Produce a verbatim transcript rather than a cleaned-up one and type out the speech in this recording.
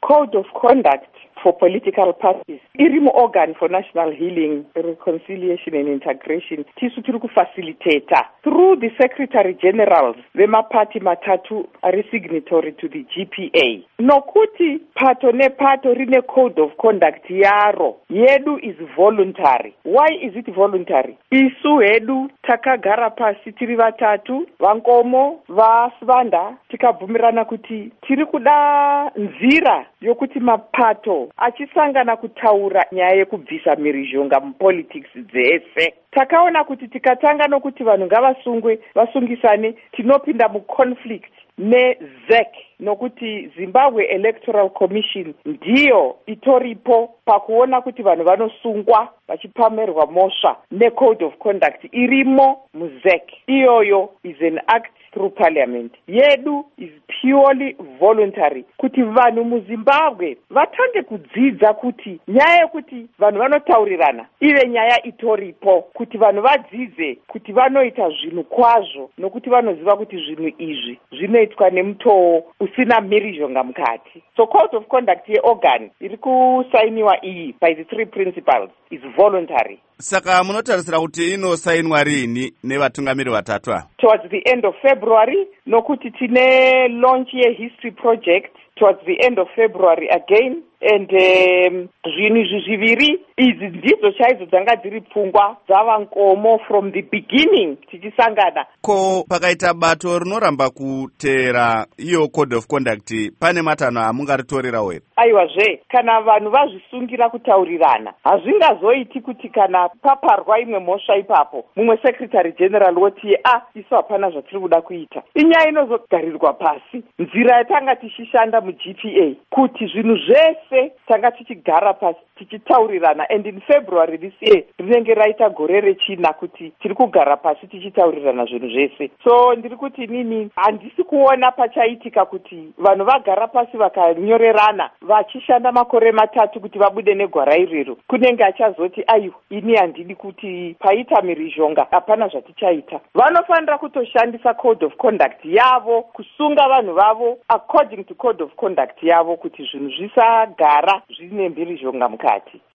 code of conduct for political parties iri muorgan for national healing, reconciliation and integration. Tisu tiri kufacilitator through the secretary generals vemapati matatu ari signatory to the G P A. Nokuti pato ne pato rine code of conduct yaro yedu is voluntary. Why is it voluntary? Isu hedu takagara pasi tiri vatatu vankomo vasvanda tikabvumirana kuti tiri kuda nzira yokuti mapato achisangana kutaura nyaya yekubvisa mhirizhonga mupolitics dzese. Takaona kuti tikatanga nokuti vanhu ngavasungwe vasungisane tinopinda muconflict ne Z E C nokuti Zimbabwe Electoral Commission ndiyo itoripo pakuona kuti vanhu vanosungwa vachipamerwa mosva necode of conduct irimo mu Z E C. Iyoyo is an act through parliament. Yedu is purely voluntary kuti vanhu muZimbabwe vatange kudzidza kuti nyaya yekuti vanhu vanotaurirana ive nyaya itoripo, kuti vanhu vadzidze kuti vanoita zvinhu kwazvo nokuti vanoziva kuti zvinhu izvi zvinoitwa nemutoo usina mhirizhonga mukati. So code of conduct yeorgan iri kusainiwa iyi by the three principles is voluntary. Saka munotarisira kuti inosainwa rini nevatungamiri vatatu ava? Towards the end of February, nokuti tine launch ye history project towards the end of February again, and um, zvinhu izvi zviviri idzi ndidzo chaidzo dzanga dziri pfungwa dzavankomo from the beginning tichisangana. Ko pakaita bato rinoramba kuteera iyo code of conduct pane matanho amungaritorerawo here? Aiwazve, kana vanhu vazvisungira kutaurirana hazvingazoiti kuti kana paparwa imwe mhosva ipapo mumwe secretary general woti a isu hapana zvatiri kuda kuita. Inyaya inozogarirwa pasi nzira yatanga tichishanda mu-G P A kuti zvinhu zvese tanga tichigara pasi tichitaurirana, and in February this year rinenge raita gore rechina kuti tiri kugara pasi tichitaurirana zvinhu zvese. So ndiri kuti inini handisi kuona pachaitika kuti vanhu vagara pasi vakanyorerana vachishanda makore matatu kuti vabude negwara irero. Kunenge achazoti aiwa ini handidi kuti paita mhirizhonga hapana zvatichaita. Vanofanira kutoshandisa code of conduct yavo kusunga vanhu vavo according to code of conduct yavo kuti zvinhu zvisagara zvine mhirizhonga mukati.